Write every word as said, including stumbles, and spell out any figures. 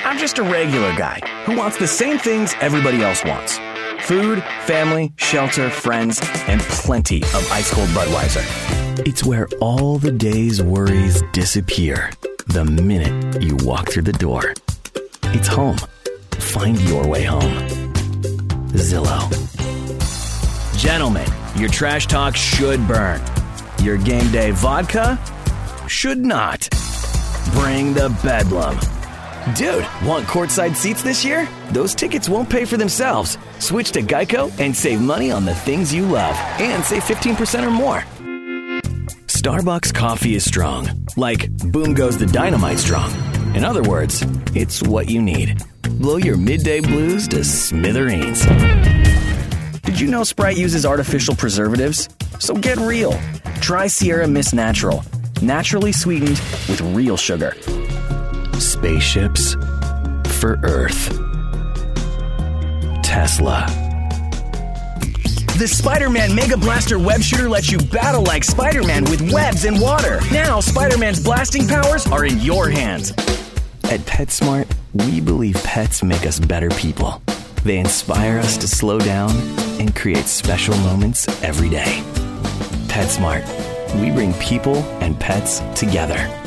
I'm just a regular guy who wants the same things everybody else wants. Food, family, shelter, friends, and plenty of ice-cold Budweiser. It's where all the day's worries disappear the minute you walk through the door. It's home. Find your way home. Zillow. Gentlemen, your trash talk should burn. Your game day vodka should not. Bring the bedlam. Dude, want courtside seats this year? Those tickets won't pay for themselves. Switch to Geico and save money on the things you love. And save fifteen percent or more. Starbucks coffee is strong. Like, boom goes the dynamite strong. In other words, it's what you need. Blow your midday blues to smithereens. Did you know Sprite uses artificial preservatives? So get real. Try Sierra Mist Natural. Naturally sweetened with real sugar. Spaceships for Earth. Tesla. The Spider-Man Mega Blaster Web Shooter lets you battle like Spider-Man with webs and water. Now, Spider-Man's blasting powers are in your hands. At PetSmart, we believe pets make us better people. They inspire us to slow down and create special moments every day. PetSmart. We bring people and pets together.